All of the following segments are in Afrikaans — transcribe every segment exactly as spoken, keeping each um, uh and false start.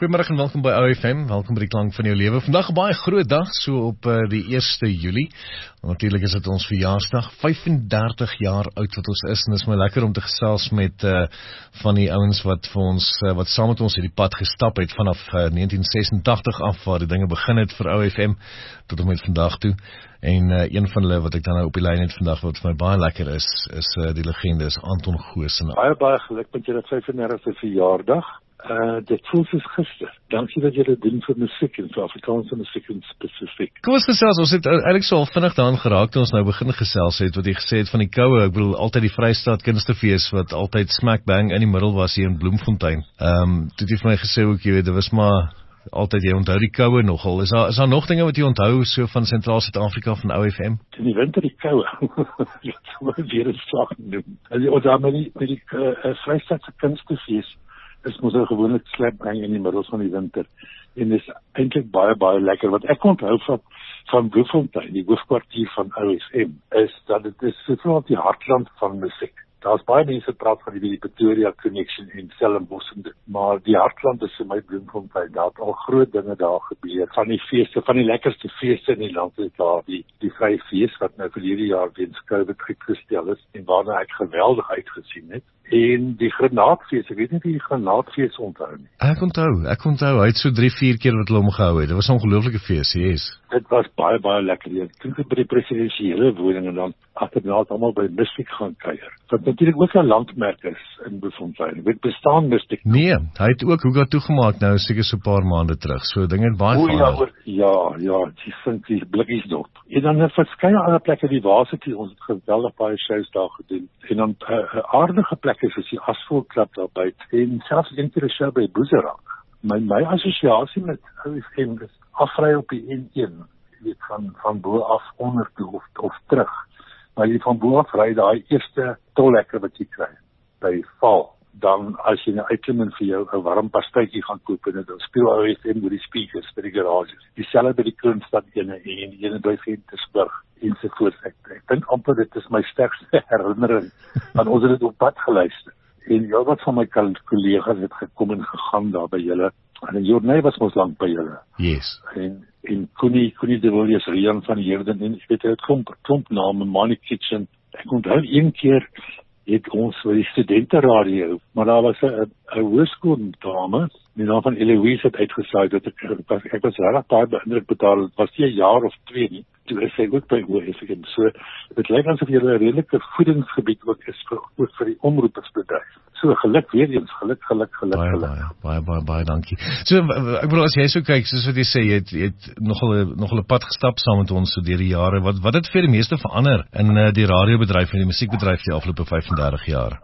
Goeiemiddag en welkom by O F M, welkom by die klank van jou lewe. Vandag 'n baie groot dag, so op uh, die eerste Julie. Natuurlik is dit ons verjaarsdag, vyf-en-dertig jaar oud wat ons is, en dit is my lekker om te gesels met uh, van die ouens wat vir ons, uh, wat saam met ons hierdie pad gestap het, vanaf uh, negentien sesentagtig af, waar die dinge begin het vir O F M, tot en met vandag toe. En uh, een van hulle wat ek dan nou op die lyn het vandag, wat vir my baie lekker is, is uh, die legende, is Anton Goosen. Baie, baie geluk met julle vyf-en-dertigste verjaardag. Uh, dit voel soos gister. Dankie dat julle doen vir musiek en vir Afrikaanse musiek in spesifiek. Kom ons gesels, ons het eintlik so al vinnig daaraan geraak toe ons nou begin gesels het, wat jy gesê het van die koue. Ek bedoel, altyd die Vrystaat Kunstefees, wat altyd smack bang in die middel was hier in Bloemfontein. Ehm, um, toe het jy vir my gesê ook, jy weet, dit was maar altyd, jy onthou die koue nogal. Is daar, is daar nog dinge wat jy onthou, so van Sentraal Suid-Afrika, van O F M? In die winter die koue, dit sal weer een slag noem. Ons daar met die, met die uh, Vrystaatse Kunstefees, is ons nou gewoonlik slapbang in die middels van die winter. En is eintlik baie, baie lekker. Wat ek onthou van, van Bloemfontein, die hoofkwartier van O F M, is dat dit is so die hartland van musiek. Daar's baie mense praat van die Pretoria Connection en Stellenbosch, maar die hartland is vir my Bloemfontein. Daar het al groot dinge daar gebeur. Van die feeste, van die lekkerste feeste in die land is daar die, die vrye fees, wat nou vir hierdie jaar weens COVID uitgestel is, en waarna ek geweldig uitgesien het. En die granaatfees, ek weet nie wie die granaatfees onthou nie. Ek onthou, ek onthou, hy het so drie, vier keer wat hulle omgehou het. Dit was 'n ongelooflike fees, yes. Dit was baie, baie lekker. Ek dink by die presidensiële woning en dan agterna het almal by Mystic gaan kuier. Wat natuurlik ook 'n landmerk is in Bloemfontein. Dit bestaan Mystic. Nee, hy het ook Hugo toegemaak nou, seker so 'n paar maande terug. So dinge het baie verander. Ja, ja, ja, die vind die blikkies dop. En dan 'n verskeie ander plekke, die Varsity, ons het geweldig baie shows daar gedoen. En dan 'n uh, aardige plekke soos die Asphalt Club daarby. En selfs een keer 'n show by Boezerak. My my assosiasie met O F M is afry op die N een, jy weet, van van bo af onder toe of of terug. Maar jy van bo af ry daai eerste tollekker wat jy kry by Val. Dan as jy nou uitklim en vir jou 'n warm pastytjie gaan koop en dan speel O F M met die speakers by die garages. Dieselfde by die Kroonstad ene en die ene by Ventersburg ensovoorts. Ek, ek dink amper dit is my sterkste herinnering aan ons het dit op pad geluister. En ja, wat van my kollegas het gekom en gegaan daar by julle. En Jorney was ons lank by julle. Yes. En en Koenie Koenie de Villiers, Rian van Heerden en ek weet het klomp klomp name, Money Kitchen. Ek onthou een keer het ons vir die studenteradio, maar daar was 'n 'n hoërskooldame, die naam van Eloise het uitgesaai dat ek was ek was regtig baie beïndruk betaal. Dit was nie 'n jaar of twee nie. Toe is sy ook by O F M. So dit lyk asof jy 'n redelike voedingsgebied ook is vir ook vir die omroepersbedryf. So geluk weer eens, geluk, geluk, geluk, baie, geluk. Baie, baie, baie, baie dankie. So ek bedoel, as jy so kyk, soos wat jy sê, jy het, jy het nogal 'n nogal 'n pad gestap saam met ons so deur die jare. Wat wat het vir die meeste verander in uh, die radiobedryf en die musiekbedryf die afgelope vyf-en-dertig jaar?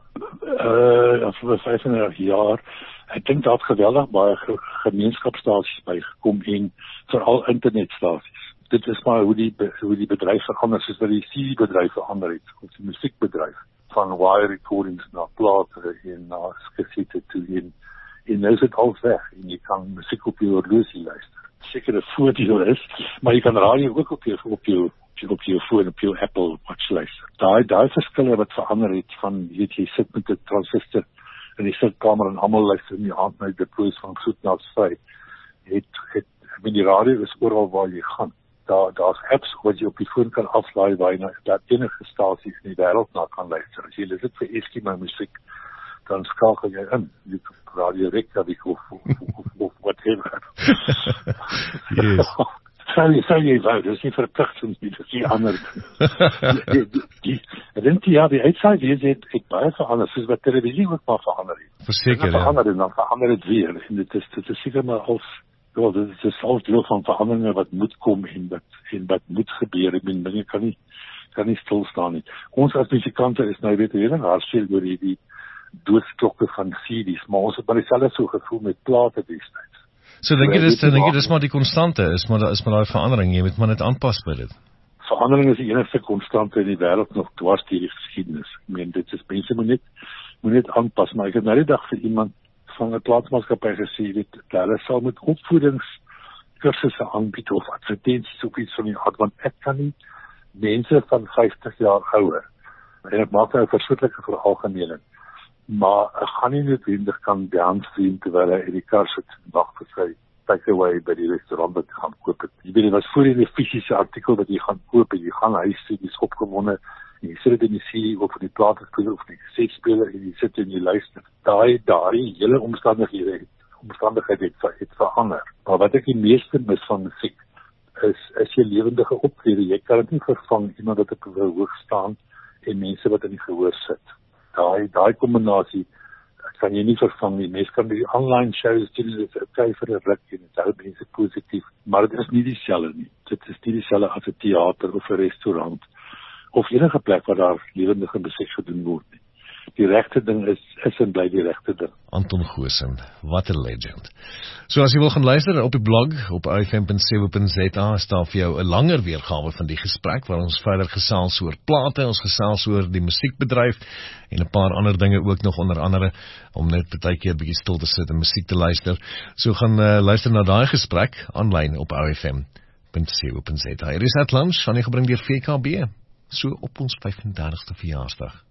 Uh, afgelope vyf-en-dertig jaar, ek dink daar het geweldig baie gemeenskapsstasies bygekom en veral internetstasies. Dit is maar hoe die hoe die bedryf verander, soos wat die C D-bedryf verander het, of die musiekbedryf, van wire recordings na plate en na kassette toe en en nou is dit al weg en jy kan musiek op jou horlosie luister. Seker 'n voordeel is, maar jy kan radio ook op jou op jou op jou foon, op jou Apple Watch luister. Daai daai verskille wat verander het van weet jy sit met 'n transistor in die sitkamer en almal luister in die aand na die deploys van Soet na Vry. Het het met die radio is oral waar jy gaan. Daar daar's apps wat jy op die foon kan aflaai waar jy na dat enige stasies in die wêreld na kan luister. As jy luister vir Eskimo musiek, dan skakel jy in. Jy kan Radio Reykjavik of of, of, of whatever. Yes. Sal jy sal jy wou, dis nie verpligtend nie, dis nie ander. die die die dink jy ja, die uitsaai weer het ek baie verander, soos wat televisie ook maar verander het. Verseker, ja. Verander en dan verander dit weer. En dit is dit is seker maar als ja, dit is 'n self deel van veranderinge wat moet kom en wat en wat moet gebeur. Ek bedoel, dinge kan nie kan nie stil staan nie. Ons as musikante is nou weet weer hartseer oor hierdie doodsklokke van C D's, maar ons het maar dieselfde so gevoel met plate destyds. So dink jy dis dink jy dis maar die konstante is, maar daar is maar daai verandering, jy moet maar net aanpas by dit. Verandering is die enigste konstante in die wêreld nog dwars deur die geskiedenis. Ek meen dit is mense moet net moet net aanpas, maar ek het nou die dag vir iemand van 'n plaatsmaatskappy gesê dit hulle sal met opvoedingskursusse aanbied of advertensies of iets van die aard, want ek kan nie mense van vyftig jaar ouer, en ek maak nou 'n verskriklike veralgemening, maar ek gaan nie noodwendig kan downstream terwyl hy in die kar sit en wag vir sy takeaway by die restaurant wat jy gaan koop het. Jy weet, dit was voor die fisiese artikel wat jy gaan koop en jy gaan huis toe, jy is opgewonde en jy sit dit in die C D of in die platenspeler of in die kasetspeler en jy sit en jy luister. Daai daai hele omstandighede het omstandigheid het, het verander. Maar wat ek die meeste mis van musiek is, is jy lewendige optrede. Jy kan dit nie vervang iemand wat op 'n verhoog staan en mense wat in die gehoor sit. Daai daai kombinasie kan jy nie vervang nie. Mense kan die online shows doen, dit is okay vir 'n ruk en dit hou mense positief, maar dit is nie dieselfde nie. Dit is nie dieselfde as 'n teater of 'n restaurant of enige plek waar daar lewendige musiek gedoen word nie. Die regte ding is, is en bly die regte ding. Anton Goosen, wat 'n legend. So as jy wil gaan luister op die blog, op i f m punt co punt z a, staan vir jou 'n langer weergawe van die gesprek, waar ons verder gesels oor plate, ons gesels oor die musiekbedryf, en 'n paar ander dinge ook nog, onder andere, om net baie keer bietjie stil te sit en musiek te luister. So gaan uh, luister na daai gesprek, aanlyn op i f m punt co punt z a. Hier is At Lunch, aan die gebring deur V K B, so op ons vyf en dertigste verjaarsdag.